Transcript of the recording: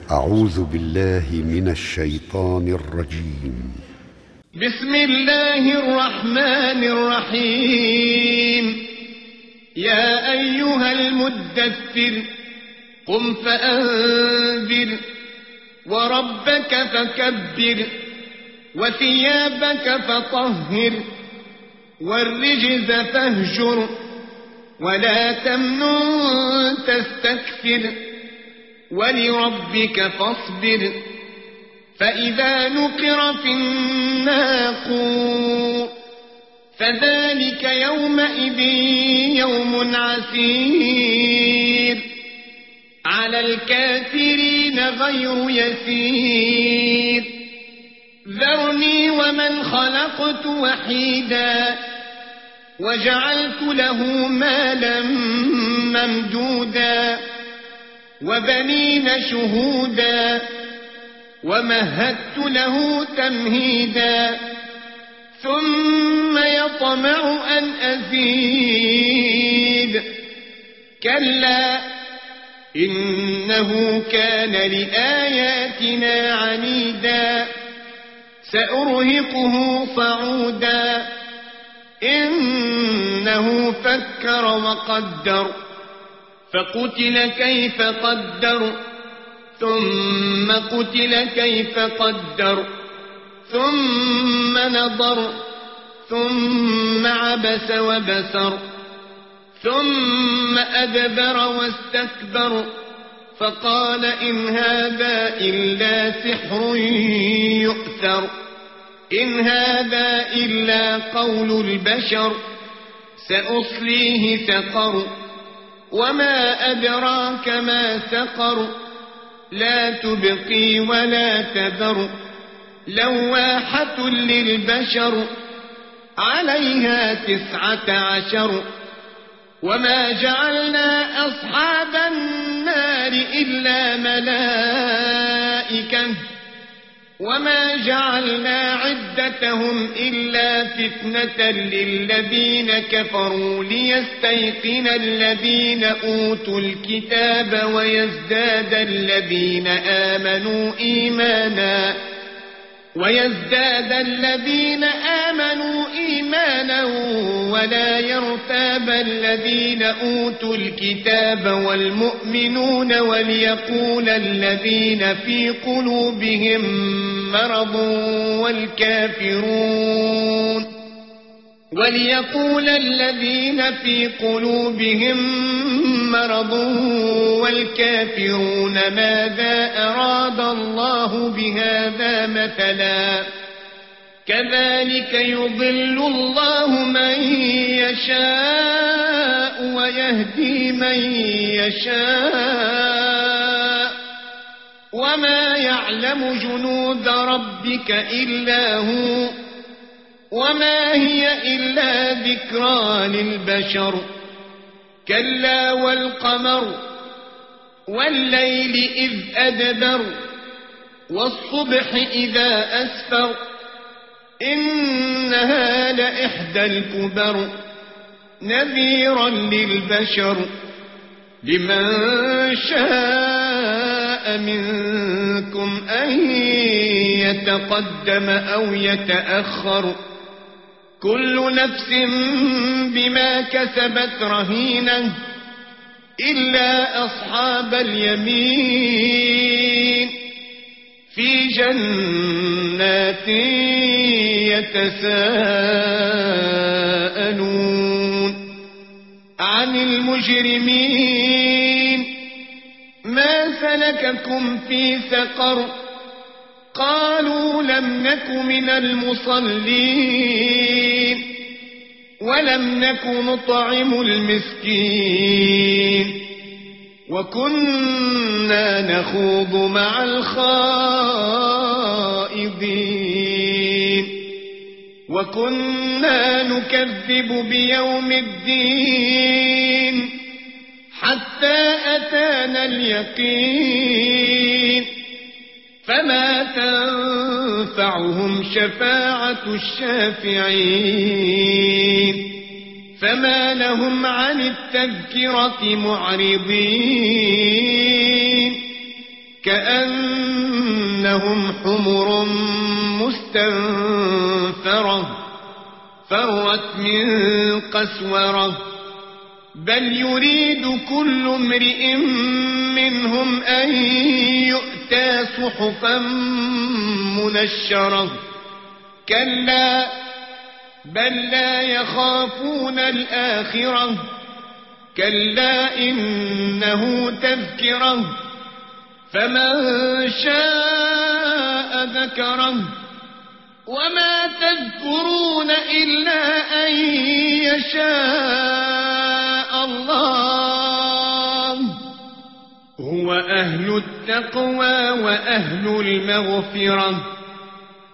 أعوذ بالله من الشيطان الرجيم. بسم الله الرحمن الرحيم. يا أيها المدثر قم فأنذر وربك فكبر وثيابك فطهر والرجز فاهجر ولا تمنن تستكثر ولربك فاصبر فإذا نقر في الناقور فذلك يومئذ يوم عسير على الكافرين غير يسير. ذرني ومن خلقت وحيدا وجعلت له مالا ممدودا وبنين شهودا ومهدت له تمهيدا ثم يطمع أن أزيد كلا إنه كان لآياتنا عنيدا سأرهقه صعودا إنه فكر وقدر فقتل كيف قدر ثم قتل كيف قدر ثم نظر ثم عبس وبسر ثم أدبر واستكبر فقال إن هذا إلا سحر يؤثر إن هذا إلا قول البشر سأصليه سقر وما أدراك ما سقر لا تبقي ولا تذر لواحة للبشر عليها 19 وما جعلنا أصحاب النار إلا ملائكة وما جعلنا عدتهم إلا فتنة للذين كفروا ليستيقن الذين أوتوا الكتاب ويزداد الذين آمنوا إيمانا ولا يرتاب الذين أوتوا الكتاب والمؤمنون وليقول الذين في قلوبهم مرض والكافرون ماذا أراد الله بهذا مثلا كذلك يضل الله من يشاء ويهدي من يشاء وما يعلم جنود ربك إلا هو وما هي إلا ذكرى للبشر كلا والقمر والليل إذ أدبر والصبح إذا أسفر إنها لإحدى الكبر نذيرا للبشر لمن شاء منكم أن يتقدم أو يتأخر كل نفس بما كسبت رهينة إلا أصحاب اليمين في جنات يتساءلون عن المجرمين ما سلككم في سقر قالوا لم نك من المصلين ولم نك نطعم المسكين وكنا نخوض مع الخائضين وكنا نكذب بيوم الدين حتى أتانا اليقين فما تنفعهم شفاعة الشافعين فما لهم عن التذكرة معرضين كأنهم حمر مستنفرة فرت من قسورة بل يريد كل امرئ منهم أن يؤتى صحفا منشرة كلا بل لا يخافون الآخرة كلا إنه تذكرة فمن شاء ذكره وما تذكرون إلا أن يشاء الله هو أهل التقوى وأهل المغفرة